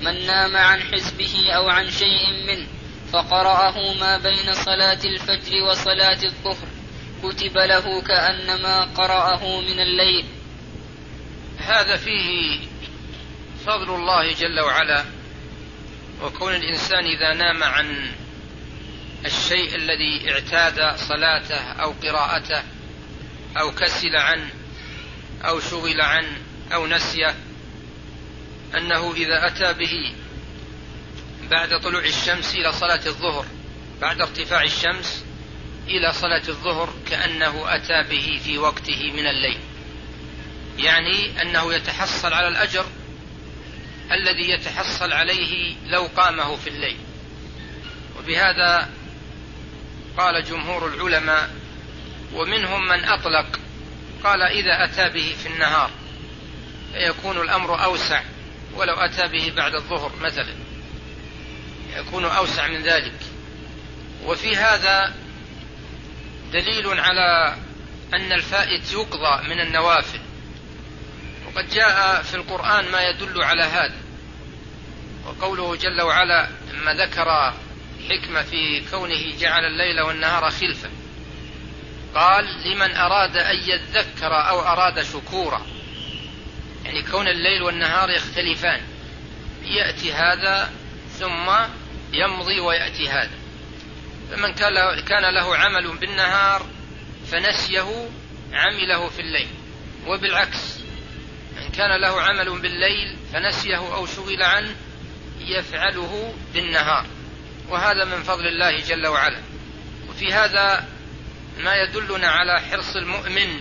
من نام عن حزبه أو عن شيء منه فقرأه ما بين صلاة الفجر وصلاة الظهر كتب له كأنما قرأه من الليل. هذا فيه فضل الله جل وعلا، وكون الإنسان إذا نام عن الشيء الذي اعتاد صلاته أو قراءته أو كسل عنه أو شغل عنه أو نسيه، أنه إذا أتى به بعد طلوع الشمس إلى صلاة الظهر، بعد ارتفاع الشمس إلى صلاة الظهر، كأنه أتى به في وقته من الليل، يعني أنه يتحصل على الأجر الذي يتحصل عليه لو قامه في الليل. وبهذا قال جمهور العلماء، ومنهم من أطلق قال إذا أتى به في النهار فيكون الأمر أوسع، ولو أتى به بعد الظهر مثلا يكون أوسع من ذلك. وفي هذا دليل على أن الفائت يقضى من النوافل، وقد جاء في القرآن ما يدل على هذا. وقوله جل وعلا لما ذكر حكمة في كونه جعل الليل والنهار خلفة، قال لمن أراد أن يذكر أو أراد شكورا، يعني كون الليل والنهار يختلفان، يأتي هذا ثم يمضي ويأتي هذا. فمن كان له عمل بالنهار فنسيه عمله في الليل، وبالعكس من كان له عمل بالليل فنسيه أو شغل عنه يفعله بالنهار، وهذا من فضل الله جل وعلا. وفي هذا ما يدلنا على حرص المؤمن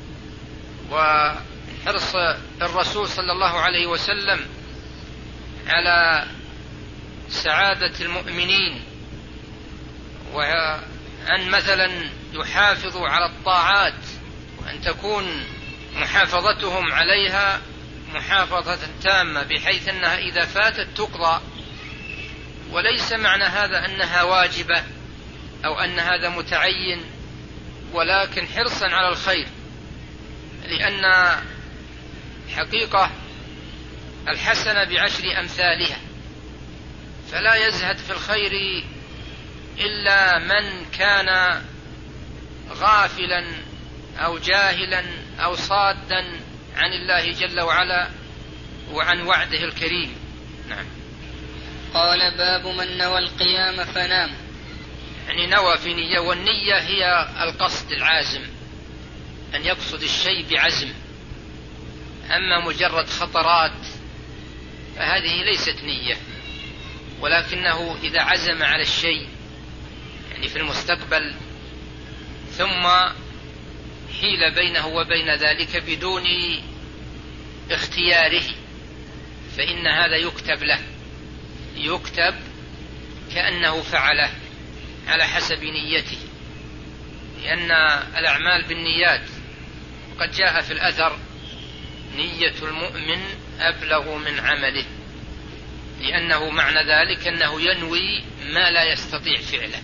وحرص الرسول صلى الله عليه وسلم على سعادة المؤمنين، وأن مثلا يحافظوا على الطاعات، وأن تكون محافظتهم عليها محافظة تامة بحيث أنها إذا فاتت تقضى. وليس معنى هذا أنها واجبة أو أن هذا متعين، ولكن حرصا على الخير، لأن حقيقة الحسنة بعشر أمثالها، فلا يزهد في الخير إلا من كان غافلا أو جاهلا أو صادا عن الله جل وعلا وعن وعده الكريم. نعم. قال باب من نوى القيام فنام، يعني نوى في نية، والنية هي القصد العازم، أن يقصد الشيء بعزم. أما مجرد خطرات فهذه ليست نية، ولكنه إذا عزم على الشيء يعني في المستقبل ثم حيل بينه وبين ذلك بدون اختياره فإن هذا يكتب له، يكتب كأنه فعله على حسب نيته، لأن الأعمال بالنيات. وقد جاء في الأثر نية المؤمن أبلغ من عمله، لأنه معنى ذلك أنه ينوي ما لا يستطيع فعله،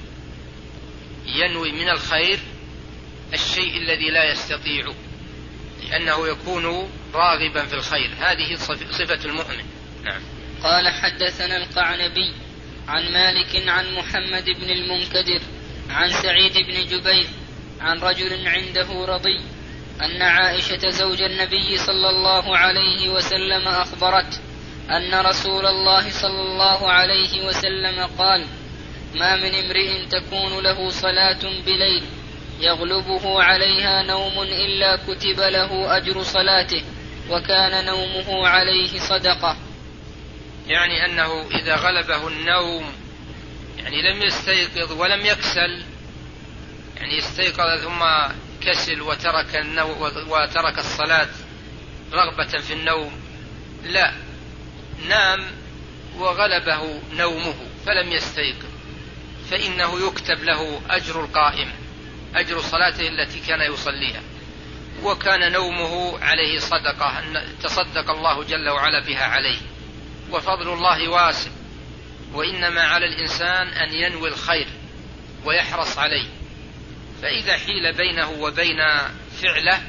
ينوي من الخير الشيء الذي لا يستطيع، لأنه يكون راغبا في الخير. هذه صفة المؤمن. نعم. قال حدثنا القعنبي عن مالك عن محمد بن المنكدر عن سعيد بن جبير عن رجل عنده رضي أن عائشة زوج النبي صلى الله عليه وسلم أخبرت أن رسول الله صلى الله عليه وسلم قال: ما من امرئ تكون له صلاة بليل يغلبه عليها نوم إلا كتب له أجر صلاته، وكان نومه عليه صدقة. يعني أنه إذا غلبه النوم، يعني لم يستيقظ ولم يكسل، يعني استيقظ ثم كسل وترك الصلاة رغبة في النوم، لا، نام وغلبه نومه فلم يستيقظ، فإنه يكتب له أجر القائم، أجر صلاته التي كان يصليها، وكان نومه عليه صدقة، أن تصدق الله جل وعلا بها عليه. وفضل الله واسع، وإنما على الإنسان أن ينوي الخير ويحرص عليه، فإذا حيل بينه وبين فعله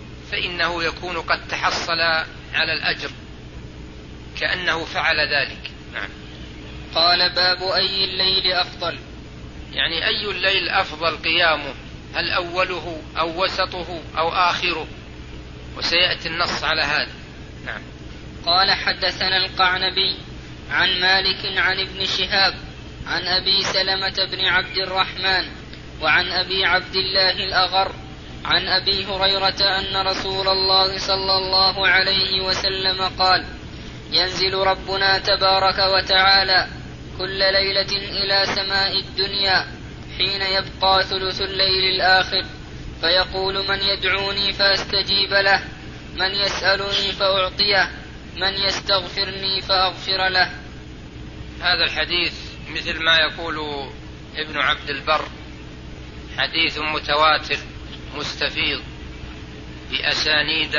فإنه يكون قد تحصل على الأجر كأنه فعل ذلك. نعم. قال باب أي الليل أفضل، يعني أي الليل أفضل قيامه، هل أوله أو وسطه أو آخره، وسيأتي النص على هذا. نعم. قال حدثنا القعنبي عن مالك عن ابن شهاب عن أبي سلمة بن عبد الرحمن وعن أبي عبد الله الأغر عن أبي هريرة أن رسول الله صلى الله عليه وسلم قال: ينزل ربنا تبارك وتعالى كل ليلة إلى سماء الدنيا حين يبقى ثلث الليل الآخر، فيقول: من يدعوني فأستجيب له، من يسألني فأعطيه، من يستغفرني فأغفر له. هذا الحديث مثل ما يقول ابن عبد البر حديث متواتر مستفيض بأسانيد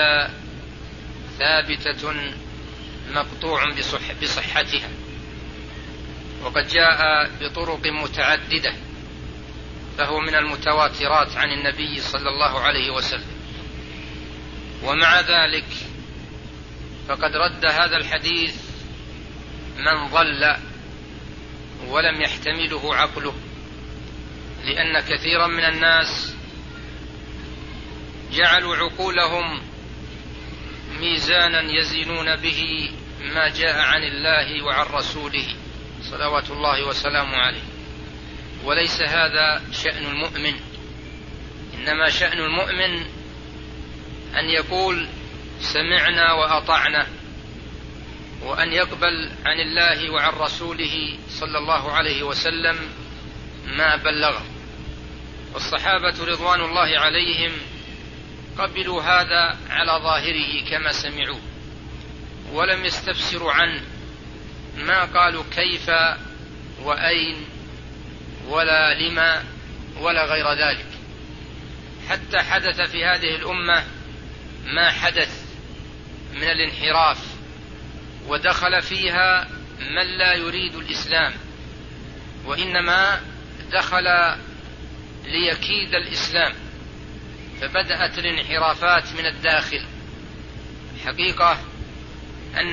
ثابتة مقطوع بصحتها، وقد جاء بطرق متعددة، فهو من المتواترات عن النبي صلى الله عليه وسلم. ومع ذلك فقد رد هذا الحديث من ضل ولم يحتمله عقله، لأن كثيرا من الناس جعلوا عقولهم ميزانا يزنون به ما جاء عن الله وعن رسوله صلوات الله وسلامه عليه، وليس هذا شأن المؤمن. إنما شأن المؤمن أن يقول: سمعنا وأطعنا، وأن يقبل عن الله وعن رسوله صلى الله عليه وسلم ما بلغه. والصحابة رضوان الله عليهم قبلوا هذا على ظاهره كما سمعوه، ولم يستفسروا عنه، ما قالوا كيف وأين ولا لما ولا غير ذلك، حتى حدث في هذه الأمة ما حدث من الانحراف، ودخل فيها من لا يريد الإسلام، وإنما دخل ليكيد الإسلام، فبدأت الانحرافات من الداخل. حقيقة أن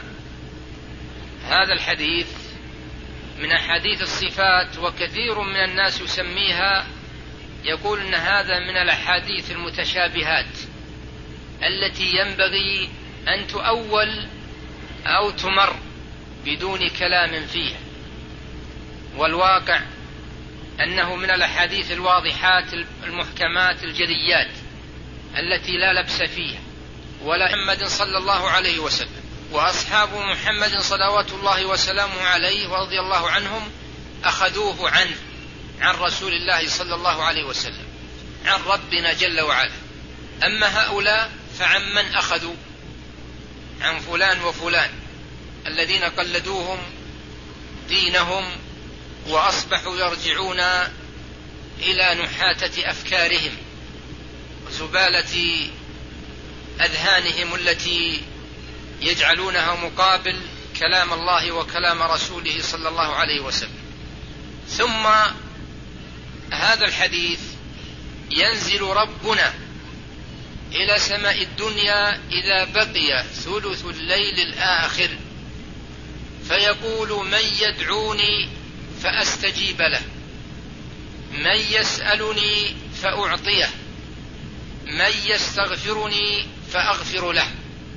هذا الحديث من أحاديث الصفات، وكثير من الناس يسميها، يقول أن هذا من الأحاديث المتشابهات التي ينبغي أن تؤول أو تمر بدون كلام فيها. والواقع أنه من الأحاديث الواضحات المحكمات الجليات التي لا لبس فيها، ولا محمد صلى الله عليه وسلم وأصحاب محمد صلوات الله وسلامه عليه ورضي الله عنهم أخذوه عنه، عن رسول الله صلى الله عليه وسلم، عن ربنا جل وعلا. أما هؤلاء فعن من أخذوا؟ عن فلان وفلان الذين قلدوهم دينهم وأصبحوا يرجعون إلى نحاتة أفكارهم وزبالة أذهانهم التي يجعلونها مقابل كلام الله وكلام رسوله صلى الله عليه وسلم. ثم هذا الحديث: ينزل ربنا إلى سماء الدنيا إذا بقي ثلث الليل الآخر، فيقول: من يدعوني فأستجيب له، من يسألني فأعطيه، من يستغفرني فأغفر له.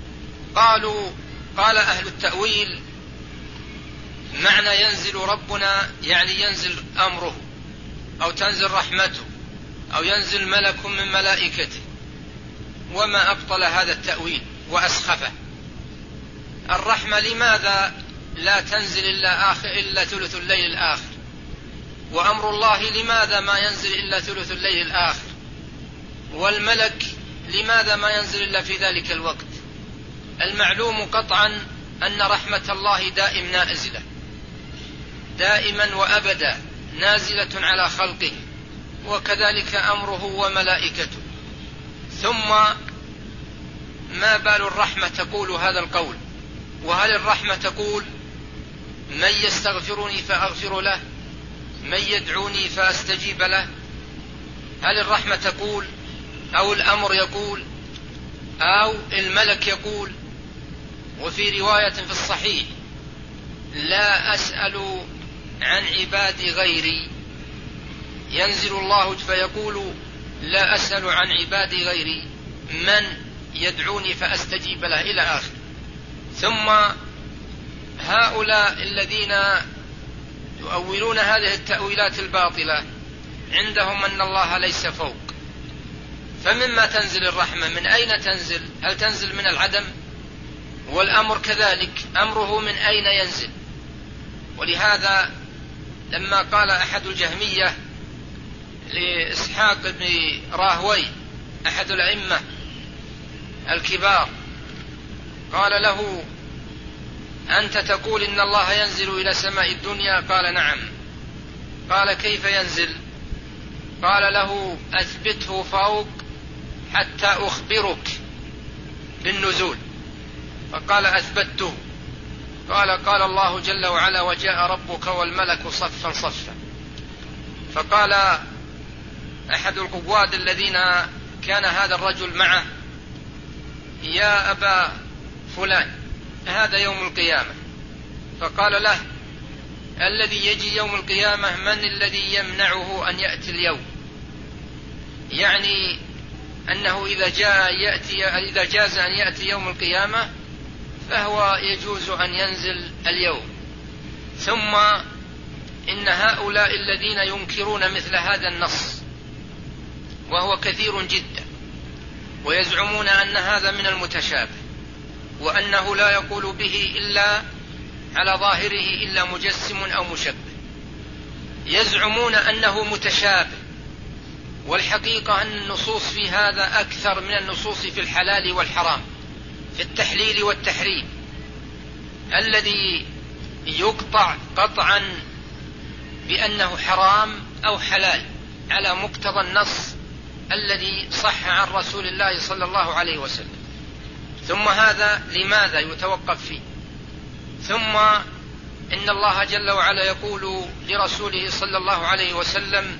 قال أهل التأويل: معنى ينزل ربنا يعني ينزل أمره، أو تنزل رحمته، أو ينزل ملك من ملائكته، وما أبطل هذا التأويل وأسخفه. الرحمة لماذا لا تنزل إلا ثلث الليل الآخر؟ وأمر الله لماذا ما ينزل إلا ثلث الليل الآخر؟ والملك لماذا ما ينزل إلا في ذلك الوقت؟ المعلوم قطعا أن رحمة الله دائم نازلة، دائما وأبدا نازلة على خلقه، وكذلك أمره وملائكته. ثم ما بال الرحمة تقول هذا القول؟ وهل الرحمة تقول: من يستغفرني فأغفر له، من يدعوني فأستجيب له؟ هل الرحمة تقول، أو الأمر يقول، أو الملك يقول؟ وفي رواية في الصحيح لا أسأل عن عبادي غيري، ينزل الله فيقول لا أسأل عن عبادي غيري من يدعوني فأستجيب له إلى آخر. ثم هؤلاء الذين يؤولون هذه التأويلات الباطلة عندهم أن الله ليس فوق، فمما تنزل الرحمة؟ من أين تنزل؟ هل تنزل من العدم؟ والأمر كذلك، أمره من أين ينزل؟ ولهذا لما قال أحد الجهمية لإسحاق بن راهوي أحد الأئمة الكبار، قال له أنت تقول إن الله ينزل إلى سماء الدنيا؟ قال نعم. قال كيف ينزل؟ قال له أثبته فوق حتى أخبرك بالنزول. فقال أثبته. قال الله جل وعلا وجاء ربك والملك صفا صفا. فقال أحد القواد الذين كان هذا الرجل معه يا أبا فلان هذا يوم القيامة. فقال له الذي يجي يوم القيامة من الذي يمنعه أن يأتي اليوم؟ يعني أنه إذا جاز أن يأتي يوم القيامة فهو يجوز أن ينزل اليوم. ثم إن هؤلاء الذين ينكرون مثل هذا النص وهو كثير جدا، ويزعمون أن هذا من المتشابه، وأنه لا يقول به إلا على ظاهره إلا مجسم أو مشبه، يزعمون أنه متشابه، والحقيقة أن النصوص في هذا أكثر من النصوص في الحلال والحرام، في التحليل والتحريم، الذي يقطع قطعا بأنه حرام أو حلال على مقتضى النص الذي صح عن رسول الله صلى الله عليه وسلم. ثم هذا لماذا يتوقف فيه؟ ثم إن الله جل وعلا يقول لرسوله صلى الله عليه وسلم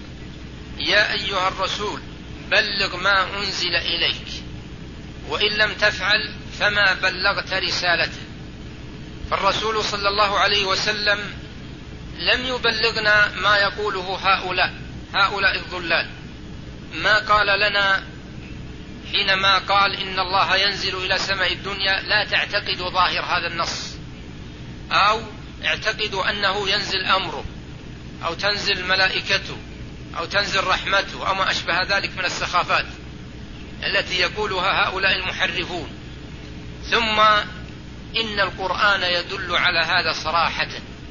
يا أيها الرسول بلغ ما أنزل إليك وإن لم تفعل فما بلغت رسالته. فالرسول صلى الله عليه وسلم لم يبلغنا ما يقوله هؤلاء الضلال. ما قال لنا حينما قال إن الله ينزل إلى سماء الدنيا لا تعتقدوا ظاهر هذا النص، أو اعتقدوا أنه ينزل أمره أو تنزل ملائكته أو تنزل رحمته أو ما أشبه ذلك من السخافات التي يقولها هؤلاء المحرفون. ثم إن القرآن يدل على هذا صراحة.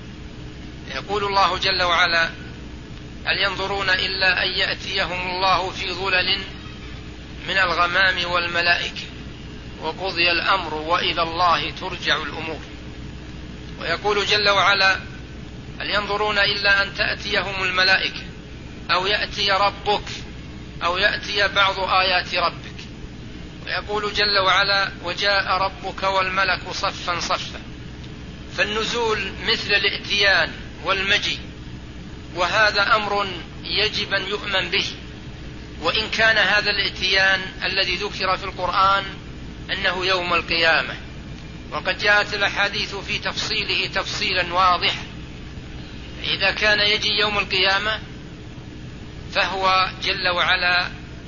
يقول الله جل وعلا هل ينظرون إلا أن يأتيهم الله في ظلل من الغمام والملائكة وقضي الأمر وإلى الله ترجع الأمور. ويقول جل وعلا هل ينظرون إلا أن تأتيهم الملائكة أو يأتي ربك أو يأتي بعض آيات ربك. ويقول جل وعلا وجاء ربك والملك صفا صفا. فالنزول مثل الائتيان والمجيء، وهذا أمر يجب أن يؤمن به، وإن كان هذا الائتيان الذي ذكر في القرآن أنه يوم القيامة، وقد جاءت الأحاديث في تفصيله تفصيلا واضحا. إذا كان يجي يوم القيامة فهو جل وعلا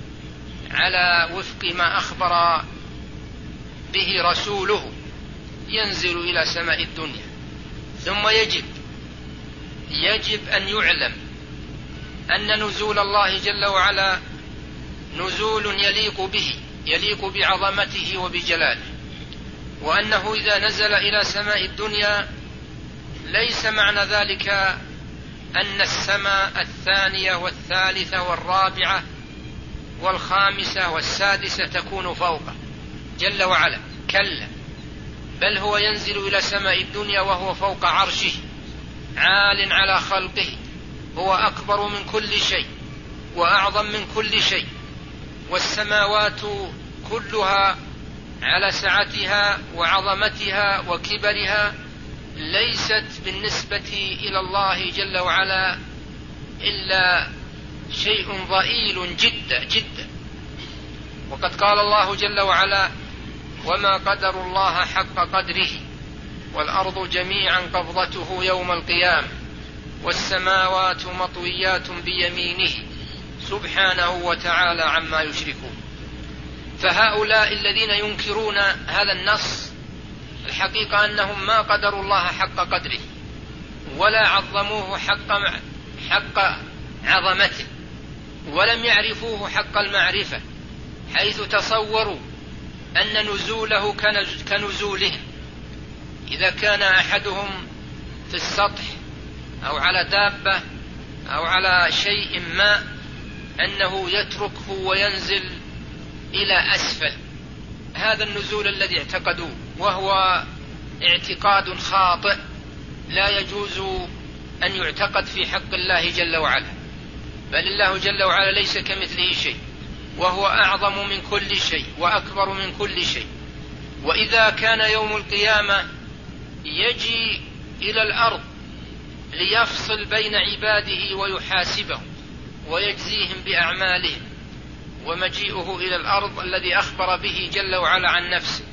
على وفق ما أخبر به رسوله ينزل إلى سماء الدنيا. ثم يجب أن يعلم أن نزول الله جل وعلا نزول يليق به، يليق بعظمته وبجلاله، وأنه إذا نزل إلى سماء الدنيا ليس معنى ذلك أن السماء الثانية والثالثة والرابعة والخامسة والسادسة تكون فوقه جل وعلا، كلا، بل هو ينزل إلى سماء الدنيا وهو فوق عرشه عال على خلقه، هو أكبر من كل شيء وأعظم من كل شيء، والسماوات كلها على سعتها وعظمتها وكبرها ليست بالنسبة إلى الله جل وعلا إلا شيء ضئيل جدا جدا. وقد قال الله جل وعلا وما قدر الله حق قدره والأرض جميعا قبضته يوم القيامة والسماوات مطويات بيمينه سبحانه وتعالى عما يشركون. فهؤلاء الذين ينكرون هذا النص الحقيقة أنهم ما قدروا الله حق قدره ولا عظموه حق عظمته، ولم يعرفوه حق المعرفة، حيث تصوروا أن نزوله كنزولهم. إذا كان أحدهم في السطح أو على دابة أو على شيء ما أنه يتركه وينزل إلى أسفل، هذا النزول الذي اعتقدوه، وهو اعتقاد خاطئ لا يجوز أن يعتقد في حق الله جل وعلا، بل الله جل وعلا ليس كمثله شيء، وهو أعظم من كل شيء وأكبر من كل شيء. وإذا كان يوم القيامة يجي إلى الأرض ليفصل بين عباده ويحاسبهم ويجزيهم بأعمالهم، ومجيئه إلى الأرض الذي أخبر به جل وعلا عن نفسه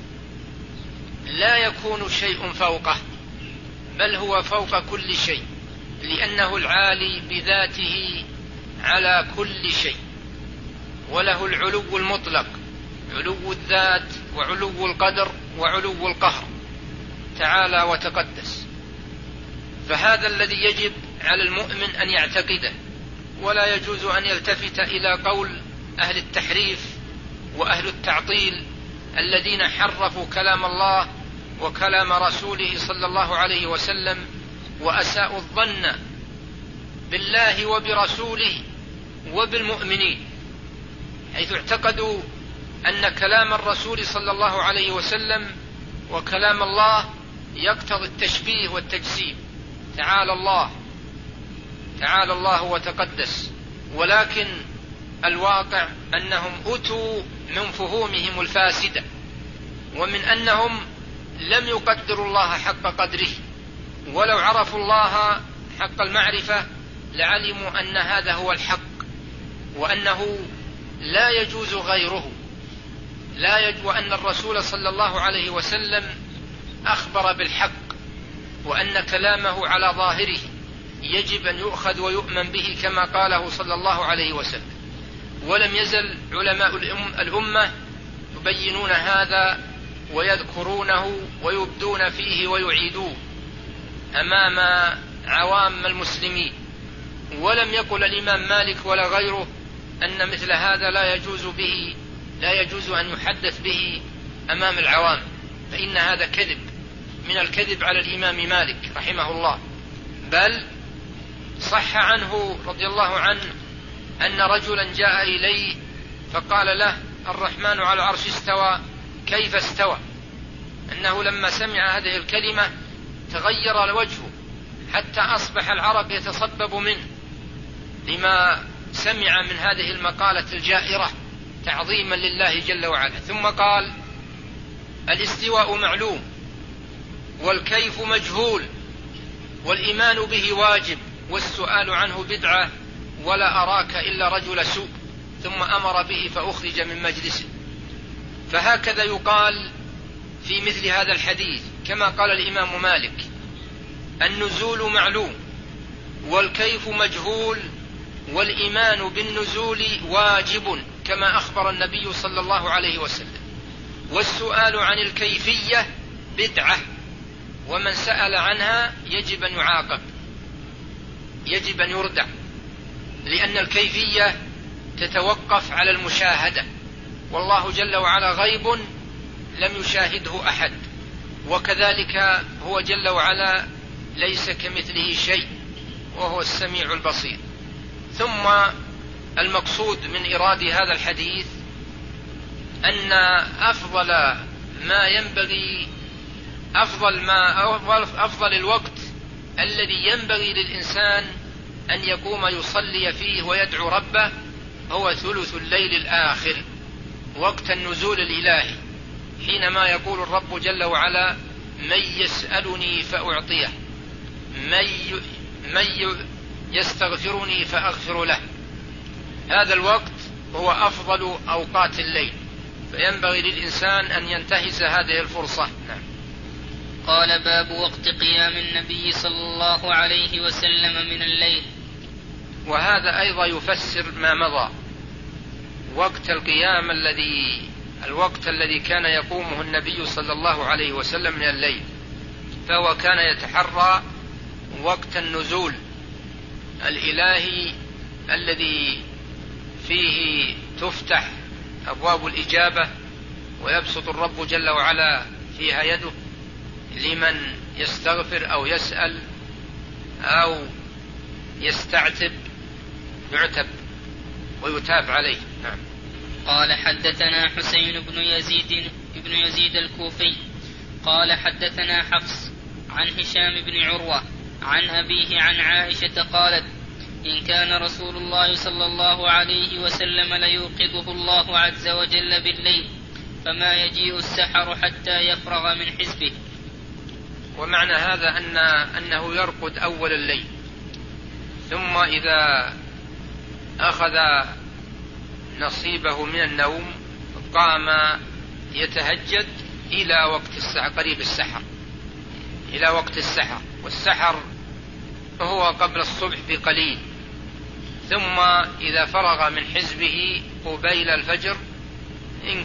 لا يكون شيء فوقه، بل هو فوق كل شيء، لأنه العالي بذاته على كل شيء، وله العلو المطلق، علو الذات وعلو القدر وعلو القهر تعالى وتقدس. فهذا الذي يجب على المؤمن أن يعتقده، ولا يجوز أن يلتفت إلى قول أهل التحريف وأهل التعطيل الذين حرفوا كلام الله وكلام رسوله صلى الله عليه وسلم، وأساءوا الظن بالله وبرسوله وبالمؤمنين، حيث اعتقدوا أن كلام الرسول صلى الله عليه وسلم وكلام الله يقتضي التشبيه والتجسيم. تعالى الله وتقدس، ولكن الواقع أنهم أتوا من فهومهم الفاسدة، ومن أنهم لم يقدروا الله حق قدره، ولو عرفوا الله حق المعرفة لعلموا أن هذا هو الحق، وأنه لا يجوز غيره، وأن الرسول صلى الله عليه وسلم أخبر بالحق، وأن كلامه على ظاهره يجب أن يؤخذ ويؤمن به كما قاله صلى الله عليه وسلم. ولم يزل علماء الأمة يبينون هذا ويذكرونه ويبدون فيه ويعيدوه أمام عوام المسلمين. ولم يقل الإمام مالك ولا غيره أن مثل هذا لا يجوز أن يحدث به أمام العوام، فإن هذا كذب من الكذب على الإمام مالك رحمه الله. بل صح عنه رضي الله عنه أن رجلا جاء إليه فقال له: الرحمن على العرش استوى، كيف استوى؟ أنه لما سمع هذه الكلمة تغير وجهه حتى أصبح العرق يتصبب منه لما سمع من هذه المقالة الجائرة تعظيما لله جل وعلا. ثم قال: الاستواء معلوم والكيف مجهول والإيمان به واجب والسؤال عنه بدعة ولا أراك إلا رجل سوء. ثم أمر به فأخرج من مجلسه. فهكذا يقال في مثل هذا الحديث كما قال الإمام مالك: النزول معلوم والكيف مجهول والإيمان بالنزول واجب كما أخبر النبي صلى الله عليه وسلم، والسؤال عن الكيفية بدعة، ومن سأل عنها يجب أن يعاقب، يجب أن يردع، لأن الكيفية تتوقف على المشاهدة، والله جل وعلا غيب لم يشاهده أحد، وكذلك هو جل وعلا ليس كمثله شيء وهو السميع البصير. ثم المقصود من إراد هذا الحديث أن أفضل الوقت الذي ينبغي للإنسان أن يقوم يصلي فيه ويدعو ربه هو ثلث الليل الآخر، وقت النزول الإلهي، حينما يقول الرب جل وعلا: من يسألني فأعطيه، من يستغفرني فأغفر له. هذا الوقت هو أفضل أوقات الليل، فينبغي للإنسان أن ينتهز هذه الفرصة. نعم. قال باب وقت قيام النبي صلى الله عليه وسلم من الليل. وهذا أيضا يفسر ما مضى. وقت القيام الوقت الذي كان يقومه النبي صلى الله عليه وسلم من الليل، فهو كان يتحرى وقت النزول الإلهي الذي فيه تفتح أبواب الإجابة ويبسط الرب جل وعلا فيها يده لمن يستغفر أو يسأل أو يستعتب يعتب ويتاب عليه. نعم. قال حدثنا حسين بن يزيد الكوفي قال حدثنا حفص عن هشام بن عروة عن أبيه عن عائشة قالت إن كان رسول الله صلى الله عليه وسلم ليوقظه الله عز وجل بالليل فما يجيء السحر حتى يفرغ من حزبه. ومعنى هذا أنه يرقد أول الليل، ثم إذا أخذ نصيبه من النوم قام يتهجد إلى وقت السحر، قريب السحر، إلى وقت السحر. والسحر هو قبل الصبح بقليل، ثم إذا فرغ من حزبه قبيل الفجر إن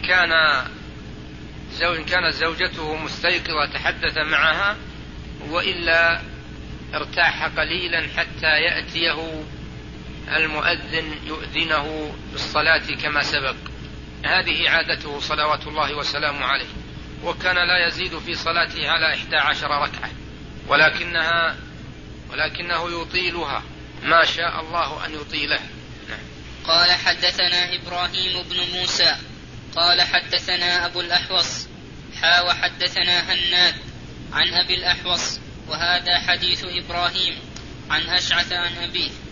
كانت زوجته مستيقظة تحدث معها، وإلا ارتاح قليلا حتى يأتيه المؤذن يؤذنه بالصلاة كما سبق. هذه عادته صلوات الله وسلامه عليه، وكان لا يزيد في صلاته على 11 ركعة، ولكنه يطيلها ما شاء الله أن يطيلها. قال حدثنا إبراهيم بن موسى قال حدثنا أبو الأحوص وحدثنا هناد عن أبي الأحوص وهذا حديث إبراهيم عن أشعث عن أبيه